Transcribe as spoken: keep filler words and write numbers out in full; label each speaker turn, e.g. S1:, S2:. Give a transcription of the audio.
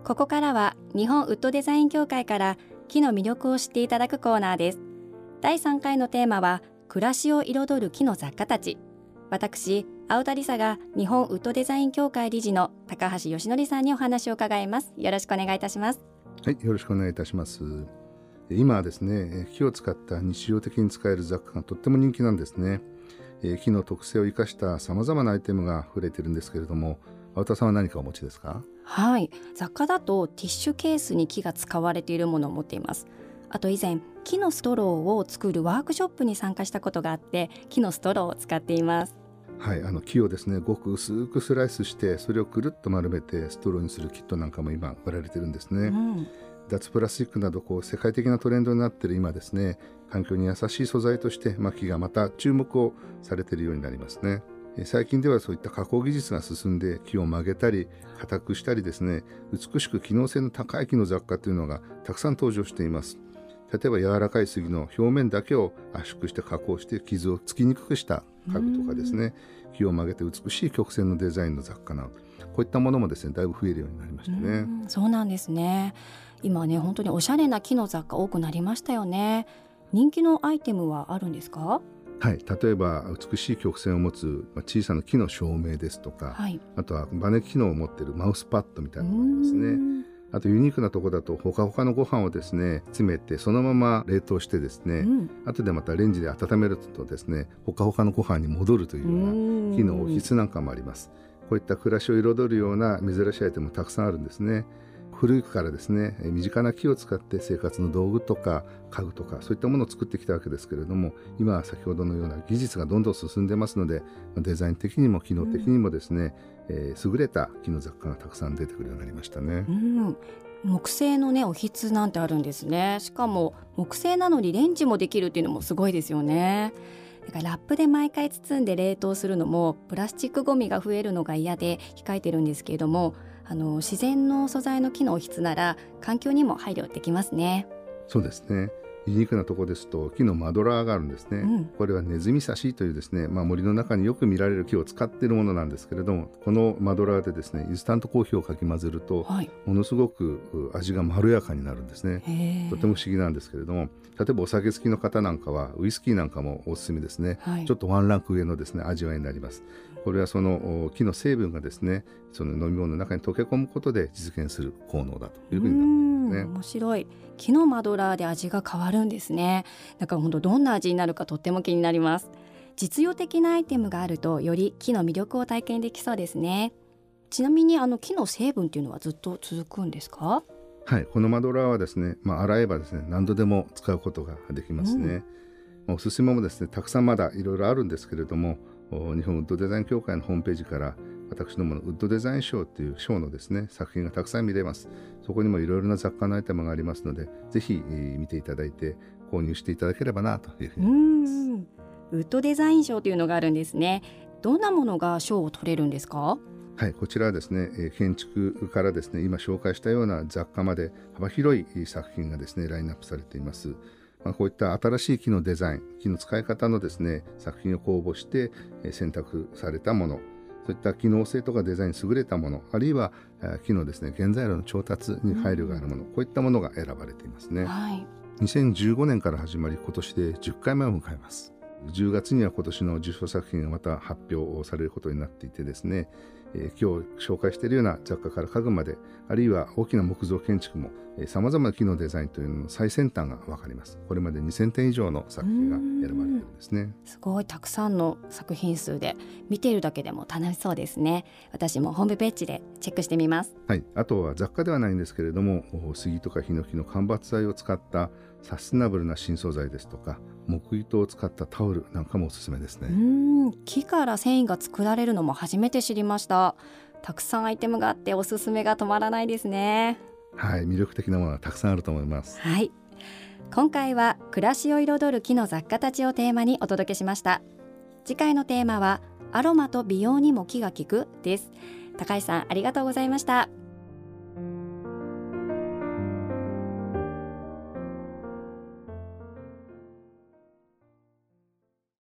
S1: ここからは日本ウッドデザイン協会から木の魅力を知っていただくコーナーです。だいさんかいのテーマは暮らしを彩る木の雑貨たち。私青田理沙が日本ウッドデザイン協会理事の高橋義則さんにお話を伺います。よろしくお願いいたします。
S2: はい、よろしくお願いいたします。今はですね、木を使った日常的に使える雑貨がとっても人気なんですね。木の特性を生かしたさまざまなアイテムが溢れているんですけれども、青田さんは何かお持ちですか？
S1: はい、雑貨だとティッシュケースに木が使われているものを持っています。あと以前木のストローを作るワークショップに参加したことがあって木のストローを使っています。
S2: はい、あの木をですねごく薄くスライスしてそれをくるっと丸めてストローにするキットなんかも今売られてるんですね、うん、脱プラスチックなどこう世界的なトレンドになっている今ですね、環境に優しい素材として、まあ、木がまた注目をされているようになりますね。最近ではそういった加工技術が進んで木を曲げたり硬くしたりですね、美しく機能性の高い木の雑貨というのがたくさん登場しています。例えば柔らかい杉の表面だけを圧縮して加工して傷をつきにくくした家具とかですね、木を曲げて美しい曲線のデザインの雑貨など、こういったものもですねだいぶ増えるようになりましたね。
S1: うん、そうなんですね。今ね本当におしゃれな木の雑貨多くなりましたよね。人気のアイテムはあるんですか？
S2: はい、例えば美しい曲線を持つ小さな木の照明ですとか、はい、あとはバネ機能を持っているマウスパッドみたいなものですね。あとユニークなところだとほかほかのご飯をですね詰めてそのまま冷凍してですね、うん、後でまたレンジで温めるとですねほかほかのご飯に戻るというような木の質なんかもあります。こういった暮らしを彩るような珍しいアイテムもたくさんあるんですね。古くからですね身近な木を使って生活の道具とか家具とかそういったものを作ってきたわけですけれども、今は先ほどのような技術がどんどん進んでますのでデザイン的にも機能的にもですね、うんえー、優れた木の雑貨がたくさん出てくるようになりましたね、うん、
S1: 木製のねおひつなんてあるんですね。しかも木製なのにレンジもできるっていうのもすごいですよね。だからラップで毎回包んで冷凍するのもプラスチックごみが増えるのが嫌で控えてるんですけれども、あの自然の素材の木のおひつなら環境にも配慮できますね。
S2: そうですね。ユニークなところですと木のマドラーがあるんですね、うん、これはネズミ刺しというですね、まあ、森の中によく見られる木を使っているものなんですけれども、このマドラーでですねインスタントコーヒーをかき混ぜると、はい、ものすごく味がまろやかになるんですね。とても不思議なんですけれども、例えばお酒好きの方なんかはウイスキーなんかもおすすめですね、はい、ちょっとワンランク上のですね味わいになります。これはその木の成分がですねその飲み物の中に溶け込むことで実現する効能だというふうになっていますね。
S1: 面白い。木のマドラーで味が変わるんですね。だから本当どんな味になるかとっても気になります。実用的なアイテムがあるとより木の魅力を体験できそうですね。ちなみにあの木の成分っていうのはずっと続くんですか？
S2: はい、このマドラーはですね、まあ、洗えばですね何度でも使うことができますね、うん、おすすめもですねたくさんまだいろいろあるんですけれども、日本ウッドデザイン協会のホームページから私どものウッドデザイン賞という賞のですね作品がたくさん見れます。そこにもいろいろな雑貨のアイテムがありますので、ぜひ見ていただいて購入していただければなというふうに思います。
S1: うん、ウッドデザイン賞というのがあるんですね。どんなものが賞を取れるんですか？
S2: はい、こちらはですね建築からですね今紹介したような雑貨まで幅広い作品がですねラインナップされています。まあ、こういった新しい木のデザイン、木の使い方のですね作品を公募して選択されたもの、そういった機能性とかデザインに優れたもの、あるいは木のですね原材料の調達に配慮があるもの、うん、こういったものが選ばれていますね、はい、にせんじゅうごねんから始まり今年でじゅっかいめを迎えます。じゅうがつには今年の受賞作品がまた発表されることになっていてですね、えー、今日紹介しているような雑貨から家具まで、あるいは大きな木造建築もさまざまな木のデザインというのの最先端が分かります。これまでにせんてん以上の作品が選ばれているんですね。
S1: すごいたくさんの作品数で見ているだけでも楽しそうですね。私もホームページでチェックしてみます。
S2: はい、あとは雑貨ではないんですけれども、杉とかヒノキの間伐材を使ったサステナブルな新素材ですとか木糸を使ったタオルなんかもおすすめですね。
S1: うーん、木から繊維が作られるのも初めて知りました。たくさんアイテムがあっておすすめが止まらないですね。
S2: はい、魅力的なものがたくさんあると思います。
S1: はい、今回は暮らしを彩る木の雑貨たちをテーマにお届けしました。次回のテーマはアロマと美容にも木が効くです。高橋さんありがとうございました。